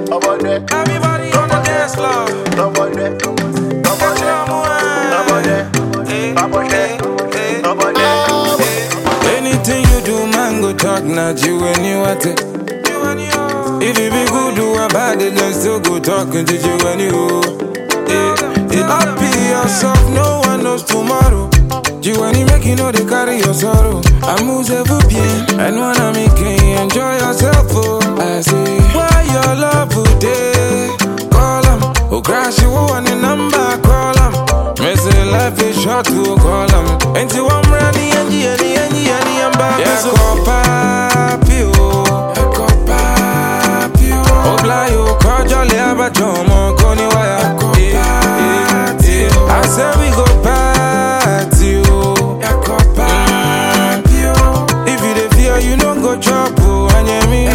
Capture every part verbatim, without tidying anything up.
Everybody on the dance floor. Anything you do, man, go talk, not you when you at it. If you be good, do a bad, then still go talking to you when you. Yeah, happy yourself, no one knows tomorrow. You when you make you know they carry your sorrow. I move every bien, and when I make you enjoy yourself, oh, I say, why your love today? Call them, who crash you on the number, call them. Me say life is short to call them. And you I'm ready, and you, and you, and you, and you, I'm back. Yeah, so papi, oh, papi, oh, obla yo, call jolly, but you're more gonna wire. I said we go party, oh, if you dey fear, you don't go chop, oh, and you mean,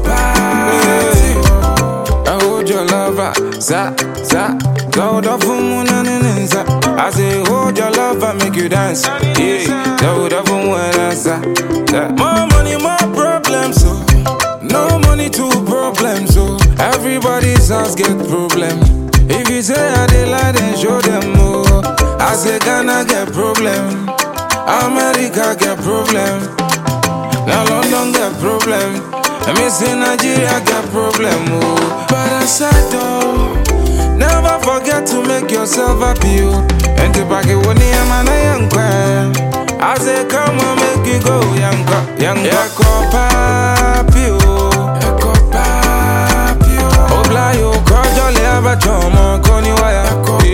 I hold your lover, za, za, go the full and za. I say, hold your lover, make you dance, yeah, go the full and za. More money, more problems, so no money, two problems, so everybody's house get problem. If you say I dey lie, then show them more. I say Ghana get problem, America get problem, now London get problem, and me say Nigeria get problem. Oh, but I said though, never forget to make yourself happy. Oh, and to back it when you man a young boy. I say come on, make you go, young boy, young boy. Papi, oh, papi, oh, obla yo, call jolly, but you're more gonna wire.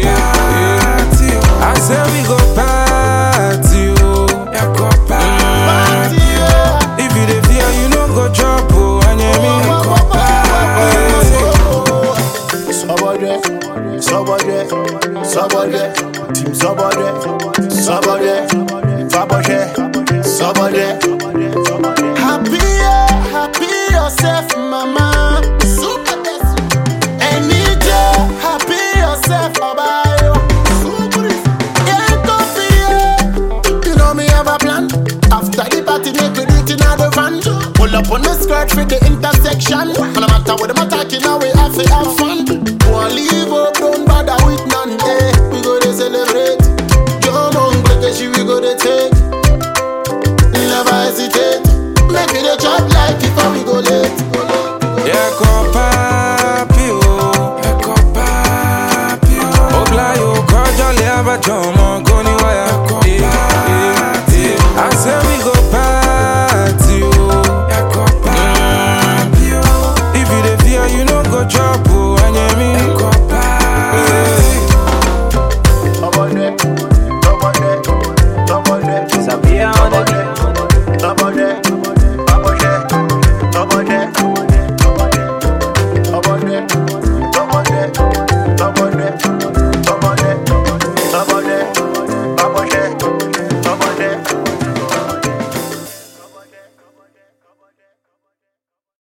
I say we go party, oh, party, oh. If you dey fear, you no go chop, oh, and you mean somebody, somebody, somebody, team somebody, somebody, somebody, somebody. Happy, happy yourself, mama. Super best. Any day, happy yourself, baba. Pull up on the skirt for the intersection. No matter what I'm attacking, now we have to have